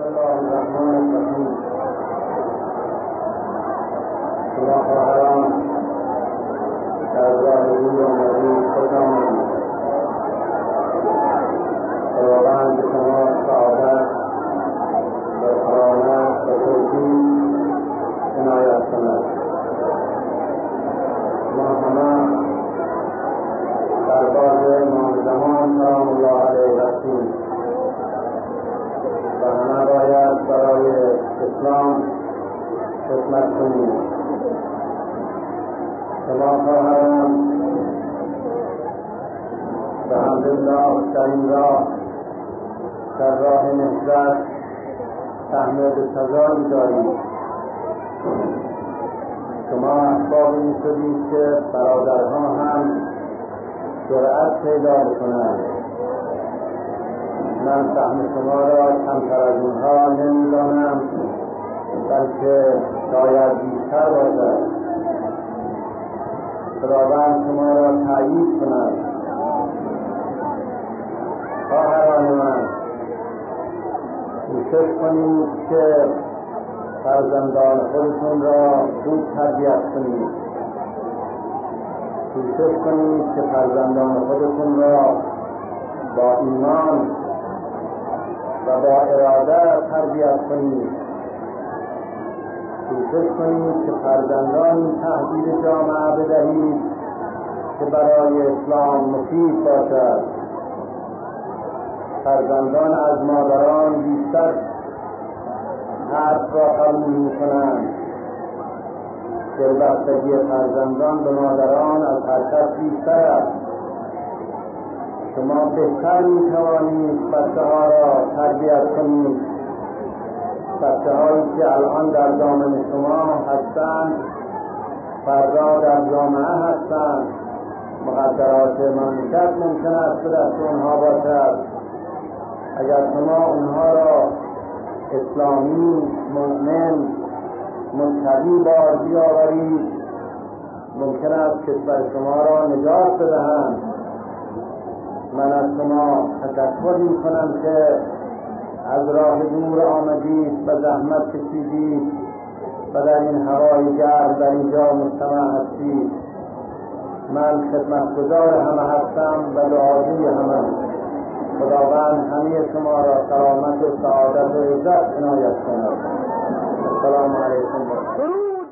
الله الرحمن الرحیم. شما خواهران در راه روی آمدید، خوش آمدید. خداوند به شما سعادت و کرامت و توفیق عنایت کند. ما همه در باز امام زمان سلام الله علیه هستیم و همه باید برای اسلام خدمت کنیم. شما خواهران به حمدالله در این راه، در راه نهضت تحمل سزایی دارید. شما اسباب این شدید که برادرها هم جرأت پیدا بکنند. من سهم شما را کمتر از اونها نمیدانم، بلکه شاید بیشتر باشد. خداوند شما را تأیید کند. خواهران من، کوشش کنید که فرزندان خودتون را خوب تربیت کنید. کوشش کنید که فرزندان خودتون را با ایمان و با اراده تربیت کنید. کوشش کنید که فرزندان تهدید جامعه بدهید که برای اسلام مفید باشد. فرزندان از مادران بیشتر حرف را قبول می‌کنند. دلبستگی فرزندان به مادران از هر کس بیشتر است. شما بهتر می‌توانید بچه‌ها را تربیت کنید. بچه‌هایی که الان در دامن شما هستند، فردا در جامعه هستند. مقدرات مملکت ممکن است به دست آنها باشد. اگر شما اونها را اسلامی، مؤمن، متقی بار بیاورید، ممکن است کشور شما را نجات بدهند. من از شما تشکر می‌کنم که از راه دور آمدید و زحمت کشیدید و در این هوای گرم در اینجا مجتمع هستید. من خدمتگزار همه هستم و دعاجوی همه. خداوند همه شما را سلامت و سعادت و عزت عنایت کند. السلام علیکم.